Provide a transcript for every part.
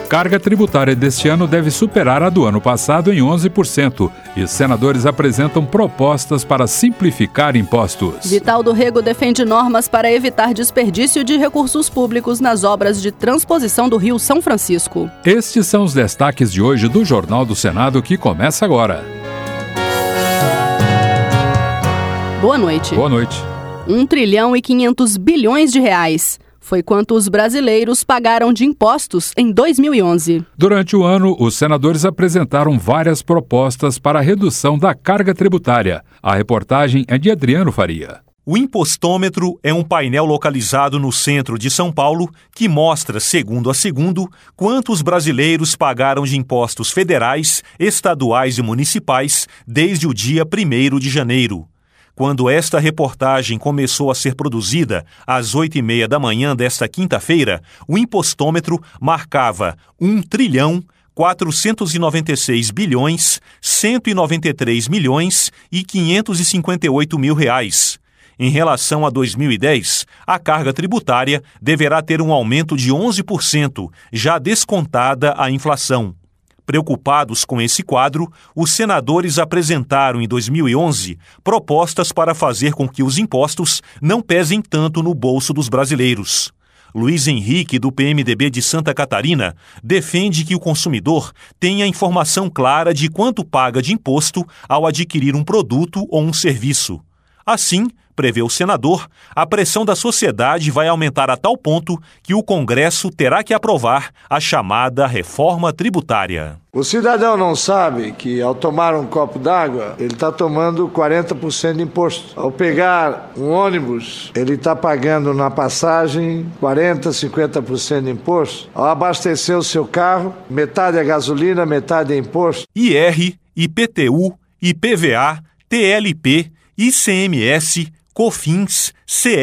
carga tributária deste ano deve superar a do ano passado em 11% e senadores apresentam propostas para simplificar impostos. Vital do Rego defende normas para evitar desperdício de recursos públicos nas obras de transposição do Rio São Francisco. Estes são os destaques de hoje do Jornal do Senado, que começa agora. Boa noite. Boa noite. 1 trilhão e 500 bilhões de reais. Foi quanto os brasileiros pagaram de impostos em 2011. Durante o ano, os senadores apresentaram várias propostas para a redução da carga tributária. A reportagem é de Adriano Faria. O impostômetro é um painel localizado no centro de São Paulo que mostra, segundo a segundo, quanto os brasileiros pagaram de impostos federais, estaduais e municipais desde o dia 1º de janeiro. Quando esta reportagem começou a ser produzida, às 8h30 da manhã desta quinta-feira, o impostômetro marcava 1 trilhão 496 bilhões 193 milhões e 558 mil reais. Em relação a 2010, a carga tributária deverá ter um aumento de 11%, já descontada a inflação. Preocupados com esse quadro, os senadores apresentaram em 2011 propostas para fazer com que os impostos não pesem tanto no bolso dos brasileiros. Luiz Henrique, do PMDB de Santa Catarina, defende que o consumidor tenha informação clara de quanto paga de imposto ao adquirir um produto ou um serviço. Assim, prevê o senador, a pressão da sociedade vai aumentar a tal ponto que o Congresso terá que aprovar a chamada reforma tributária. O cidadão não sabe que ao tomar um copo d'água, ele está tomando 40% de imposto. Ao pegar um ônibus, ele está pagando na passagem 40%, 50% de imposto. Ao abastecer o seu carro, metade é gasolina, metade é imposto. IR, IPTU, IPVA, TLP, ICMS, COFINS,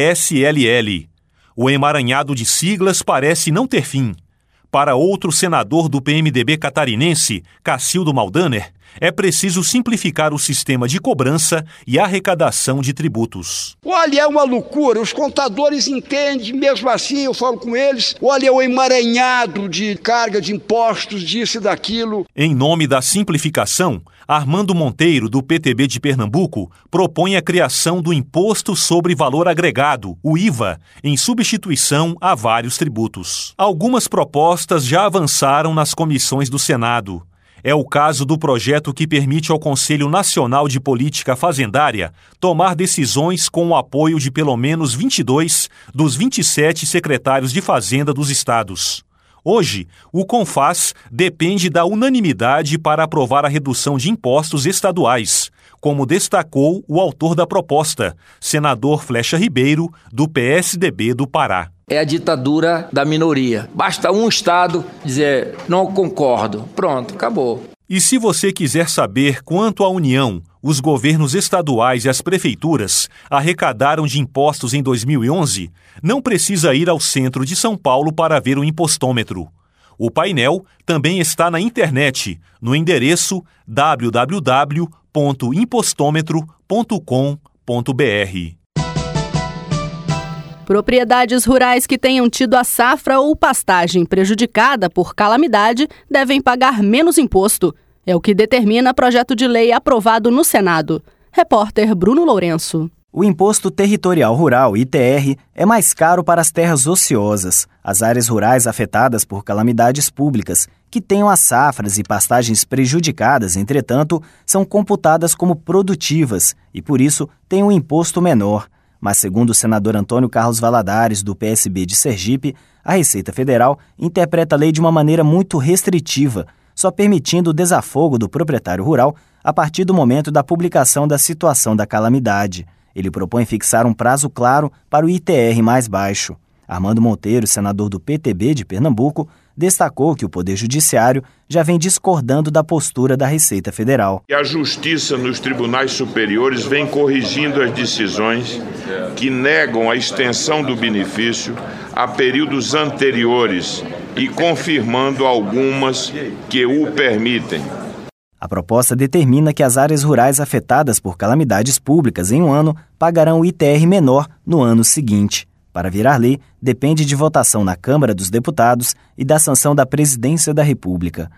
CSLL. O emaranhado de siglas parece não ter fim. Para outro senador do PMDB catarinense, Cacildo Maldaner, é preciso simplificar o sistema de cobrança e arrecadação de tributos. Olha, é uma loucura, os contadores entendem, mesmo assim eu falo com eles, olha, o emaranhado de carga de impostos, disso e daquilo. Em nome da simplificação, Armando Monteiro, do PTB de Pernambuco, propõe a criação do Imposto sobre Valor Agregado, o IVA, em substituição a vários tributos. Algumas propostas já avançaram nas comissões do Senado. É o caso do projeto que permite ao Conselho Nacional de Política Fazendária tomar decisões com o apoio de pelo menos 22 dos 27 secretários de Fazenda dos estados. Hoje, o CONFAS depende da unanimidade para aprovar a redução de impostos estaduais, como destacou o autor da proposta, senador Flecha Ribeiro, do PSDB do Pará. É a ditadura da minoria. Basta um estado dizer, não concordo. Pronto, acabou. E se você quiser saber quanto a União, os governos estaduais e as prefeituras arrecadaram de impostos em 2011, não precisa ir ao centro de São Paulo para ver o impostômetro. O painel também está na internet, no endereço www.impostômetro.com.br. Propriedades rurais que tenham tido a safra ou pastagem prejudicada por calamidade devem pagar menos imposto. É o que determina projeto de lei aprovado no Senado. Repórter Bruno Lourenço. O Imposto Territorial Rural, ITR, é mais caro para as terras ociosas, as áreas rurais afetadas por calamidades públicas, que tenham as safras e pastagens prejudicadas, entretanto, são computadas como produtivas e, por isso, têm um imposto menor. Mas, segundo o senador Antônio Carlos Valadares, do PSB de Sergipe, a Receita Federal interpreta a lei de uma maneira muito restritiva, só permitindo o desafogo do proprietário rural a partir do momento da publicação da situação da calamidade. Ele propõe fixar um prazo claro para o ITR mais baixo. Armando Monteiro, senador do PTB de Pernambuco, destacou que o Poder Judiciário já vem discordando da postura da Receita Federal. E a Justiça nos tribunais superiores vem corrigindo as decisões que negam a extensão do benefício a períodos anteriores e confirmando algumas que o permitem. A proposta determina que as áreas rurais afetadas por calamidades públicas em um ano pagarão o ITR menor no ano seguinte. para virar lei, depende de votação na Câmara dos Deputados e da sanção da Presidência da República.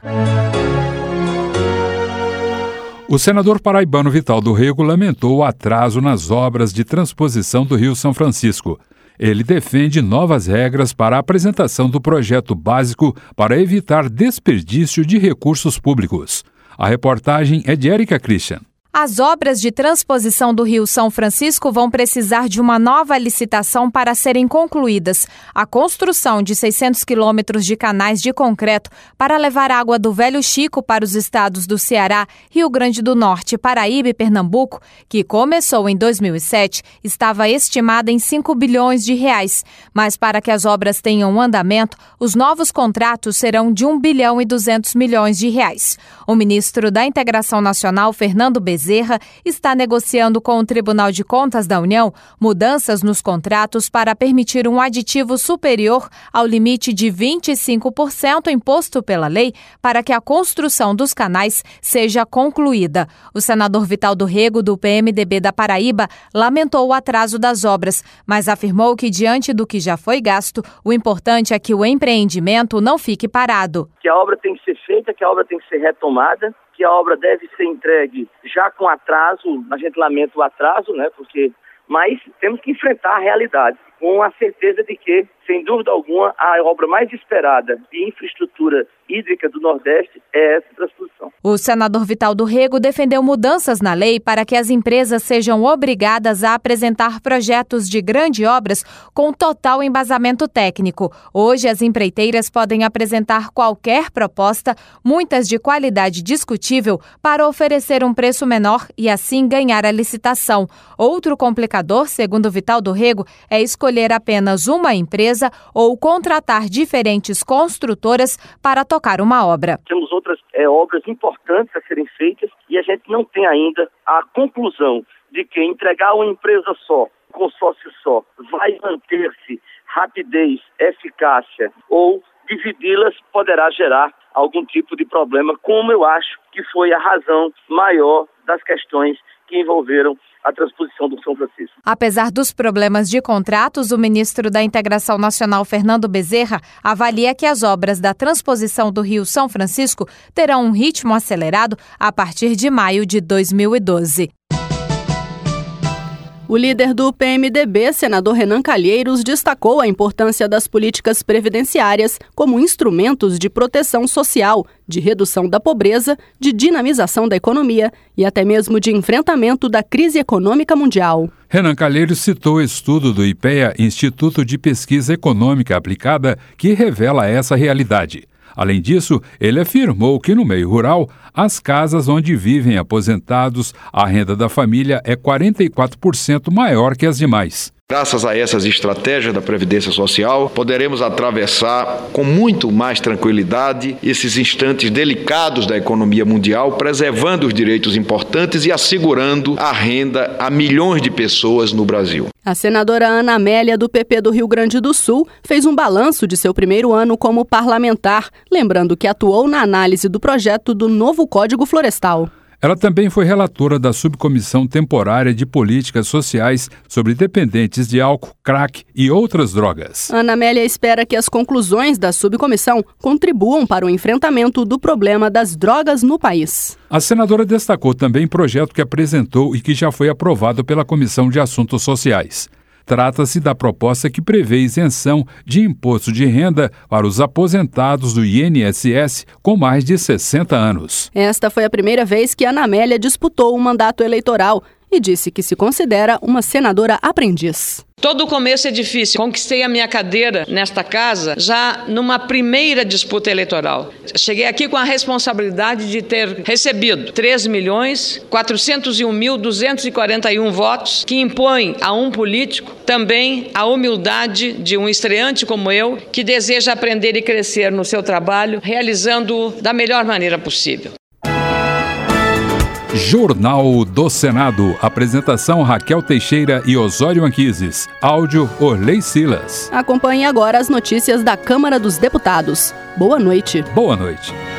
O senador paraibano Vital do Rego lamentou o atraso nas obras de transposição do Rio São Francisco. Ele defende novas regras para a apresentação do projeto básico para evitar desperdício de recursos públicos. A reportagem é de Érica Christian. As obras de transposição do Rio São Francisco vão precisar de uma nova licitação para serem concluídas. A construção de 600 quilômetros de canais de concreto para levar água do Velho Chico para os estados do Ceará, Rio Grande do Norte, Paraíba e Pernambuco, que começou em 2007, estava estimada em 5 bilhões de reais. Mas para que as obras tenham andamento, os novos contratos serão de 1 bilhão e 200 milhões de reais. O ministro da Integração Nacional, Fernando Bezerra, está negociando com o Tribunal de Contas da União mudanças nos contratos para permitir um aditivo superior ao limite de 25% imposto pela lei para que a construção dos canais seja concluída. O senador Vital do Rego, do PMDB da Paraíba, lamentou o atraso das obras, mas afirmou que, diante do que já foi gasto, o importante é que o empreendimento não fique parado. Que a obra tem que ser feita, que a obra tem que ser retomada, que a obra deve ser entregue já com atraso. A gente lamenta o atraso, né? Mas temos que enfrentar a realidade com a certeza de que, sem dúvida alguma, a obra mais esperada de infraestrutura hídrica do Nordeste é essa transposição. O senador Vital do Rego defendeu mudanças na lei para que as empresas sejam obrigadas a apresentar projetos de grandes obras com total embasamento técnico. Hoje, as empreiteiras podem apresentar qualquer proposta, muitas de qualidade discutível, para oferecer um preço menor e assim ganhar a licitação. Outro complicador, segundo Vital do Rego, é escolher apenas uma empresa ou contratar diferentes construtoras para tocar uma obra. Temos outras obras importantes a serem feitas e a gente não tem ainda a conclusão de que entregar uma empresa só, consórcio só, vai manter-se rapidez, eficácia, ou dividi-las poderá gerar algum tipo de problema, como eu acho que foi a razão maior das questões que envolveram a transposição do São Francisco. Apesar dos problemas de contratos, o ministro da Integração Nacional, Fernando Bezerra, avalia que as obras da transposição do Rio São Francisco terão um ritmo acelerado a partir de maio de 2012. O líder do PMDB, senador Renan Calheiros, destacou a importância das políticas previdenciárias como instrumentos de proteção social, de redução da pobreza, de dinamização da economia e até mesmo de enfrentamento da crise econômica mundial. Renan Calheiros citou o estudo do IPEA, Instituto de Pesquisa Econômica Aplicada, que revela essa realidade. Além disso, ele afirmou que no meio rural, as casas onde vivem aposentados, a renda da família é 44% maior que as demais. Graças a essas estratégias da Previdência Social, poderemos atravessar com muito mais tranquilidade esses instantes delicados da economia mundial, preservando os direitos importantes e assegurando a renda a milhões de pessoas no Brasil. A senadora Ana Amélia, do PP do Rio Grande do Sul, fez um balanço de seu primeiro ano como parlamentar, lembrando que atuou na análise do projeto do novo Código Florestal. Ela também foi relatora da Subcomissão Temporária de Políticas Sociais sobre dependentes de álcool, crack e outras drogas. Ana Amélia espera que as conclusões da subcomissão contribuam para o enfrentamento do problema das drogas no país. A senadora destacou também projeto que apresentou e que já foi aprovado pela Comissão de Assuntos Sociais. Trata-se da proposta que prevê isenção de imposto de renda para os aposentados do INSS com mais de 60 anos. Esta foi a primeira vez que Ana Amélia disputou um mandato eleitoral e disse que se considera uma senadora aprendiz. Todo o começo é difícil. Conquistei a minha cadeira nesta casa já numa primeira disputa eleitoral. Cheguei aqui com a responsabilidade de ter recebido 3.401.241 votos, que impõem a um político também a humildade de um estreante como eu, que deseja aprender e crescer no seu trabalho, realizando-o da melhor maneira possível. Jornal do Senado. Apresentação Raquel Teixeira e Osório Anquises. Áudio Orley Silas. Acompanhe agora as notícias da Câmara dos Deputados. Boa noite. Boa noite.